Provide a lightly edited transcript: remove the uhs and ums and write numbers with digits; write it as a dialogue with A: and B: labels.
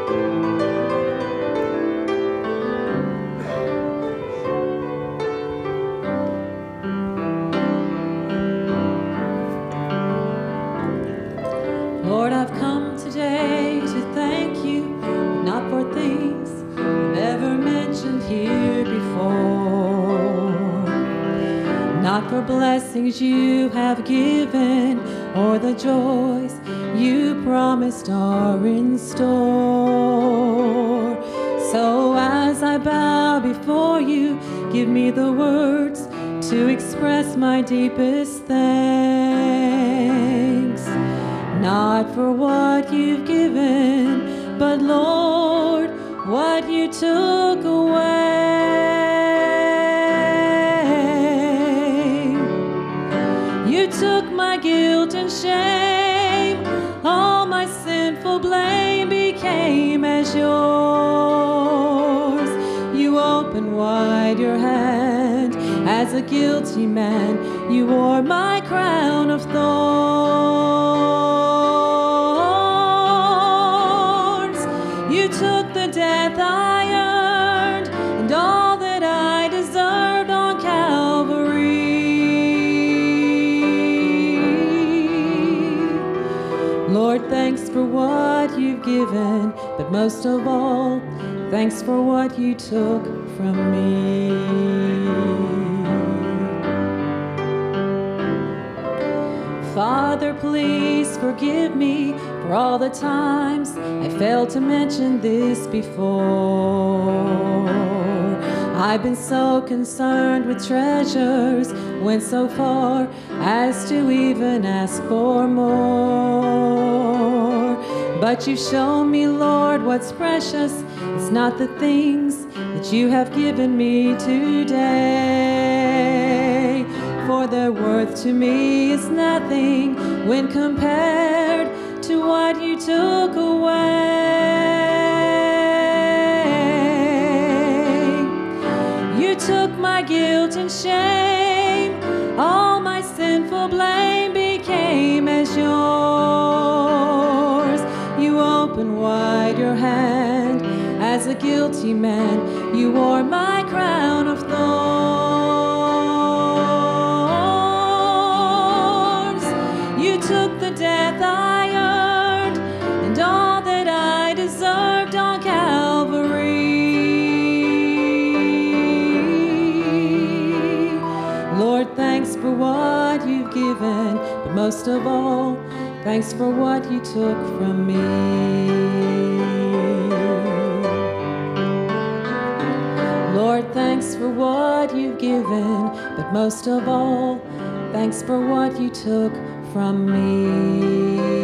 A: Lord, I've come today to thank you, not for things I've ever mentioned here before, not for blessings you have given or the joys you promised are in store. So as I bow before you, give me the words to express my deepest thanks. Not for what you've given, but Lord, what you took away. You took my guilt and shame, all my sinful blame became as yours. You opened wide your hand, as a guilty man, you wore my crown of thorns. You took the death I earned and all that I deserved on Calvary. Lord, thanks for what you've given, but most of all, thanks for what you took from me. Father, please forgive me for all the times I failed to mention this before. I've been so concerned with treasures, went so far as to even ask for more. But you show me, Lord, what's precious. It's not the things that you have given me today, for their worth to me is nothing when compared to what you took away. You took my guilt and shame, all my sinful blame became as yours. You opened wide your hand, as a guilty man, you wore my crown of thorns. You took the death I earned and all that I deserved on Calvary. Lord, thanks for what you've given, but most of all, thanks for what you took from me. Lord, thanks for what you've given, but most of all, thanks for what you took from me.